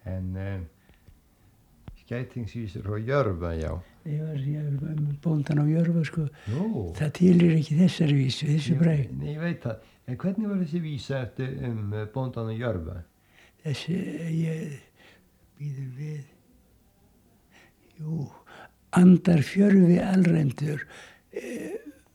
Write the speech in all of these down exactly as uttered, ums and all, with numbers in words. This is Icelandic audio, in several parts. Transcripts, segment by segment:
En um, skætingsvísur frá Jörfa, já. Ég var, ég var bóndan á Jörfa, sko. Nú. Það tilir ekki þessari vísu, þessu brag. Nei, ég veit það. En hvernig var þessi vísa eftir um bóndan á Jörfa? Þessi, ég býður við. Jú, andar fjörfi alræmdur. Eh,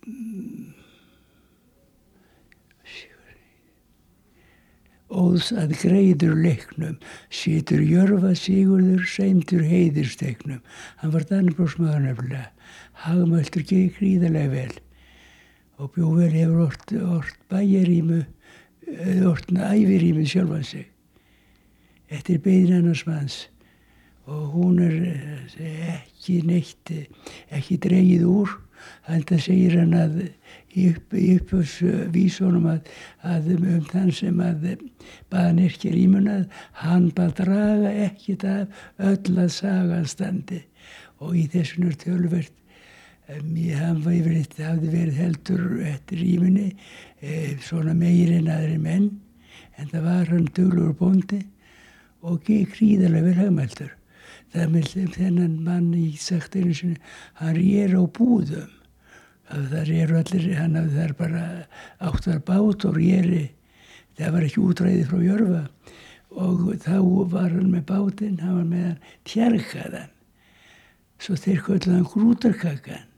Óðs að greiður leiknum, situr Jörfa Sigurður seimtur heiðursteknum. Hann var Dannebrjósmaður nefnilega, hagmæltur gríðarlega vel og bjó vel hefur ort, ort bæjarímu, ort ævirímu sjálfan sig eftir beiðni annars manns og hún er ekki neitt, ekki dregið úr. Þetta segir hann að í upp, uppvísunum að, að um þann sem að bað nyrkja rímuna, hann bað draga ekkit af öll að sagan standi og í þessum er töluvert um, hann var yfirleitt, hafði verið heldur eftir rímunni e, svona meir en aðri menn en það var hann duglegur bóndi og gríðarlega vel hagmæltur. Það með þennan mann í sagt einu sinni, hann rér á búðum. Það réru allir, hann hafði þar bara áttar bát og réri, það var ekki útræði frá Jörfa og þá var hann með bátinn, hann var með hann tjargaðan, svo þeir kölluðu hann grútarkakan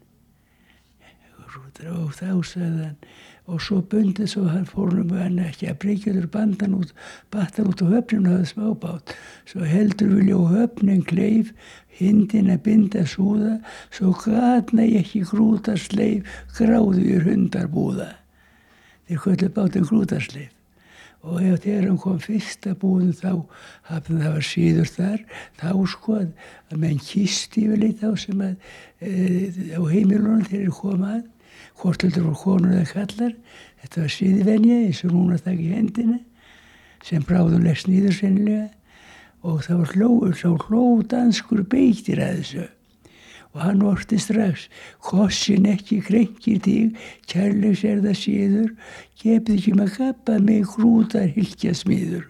og þá sagði hann og svo bundið svo hann fórnum hann ekki að breykjaður bandan út, battan út á höfninu hafði smábát, svo heldur vilja á höfnin kleif, hindin að binda súða, svo gatna ég ekki grútarsleif, gráður hundar búða. Þeir kölluðu bátinn grútarsleif. Og ef þegar hann kom fyrsta búðin þá hafði það var síður þar, þá sko að menn kisti yfirleitt þá sem að e, á heimilunum þeir koma að, hvort heldur voru konur eða kallar, þetta var síðvenja eins og núna það í hendina, sem bráðum leggst niður sennilega og það var hló, sá hló danskur beittir að þessu og hann orti strax, kossin ekki krenkir þig, kærleiks er það síður, gefðu ekki maður kappa mig grútar hylkja smiður.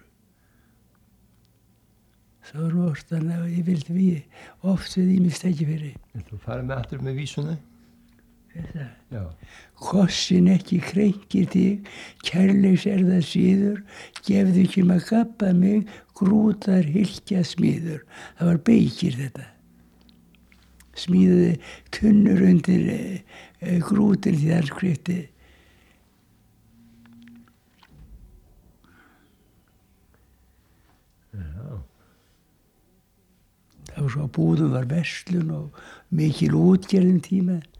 Svo var ortan að ég vildi við, oft við ímist ekki fyrir. Þú farið með aftur með vísuna? Þetta. Já. Kossin ekki krenkir þig, kærleiks er það síður, gefðu ekki maður kappa mig grútar hylkja smiður. Það var beikir þetta. Smíðaði tunnur undir e, e, grútin því það skrifti. Já. Það var svo að búðum var verslun og mikil útgerðin tíma.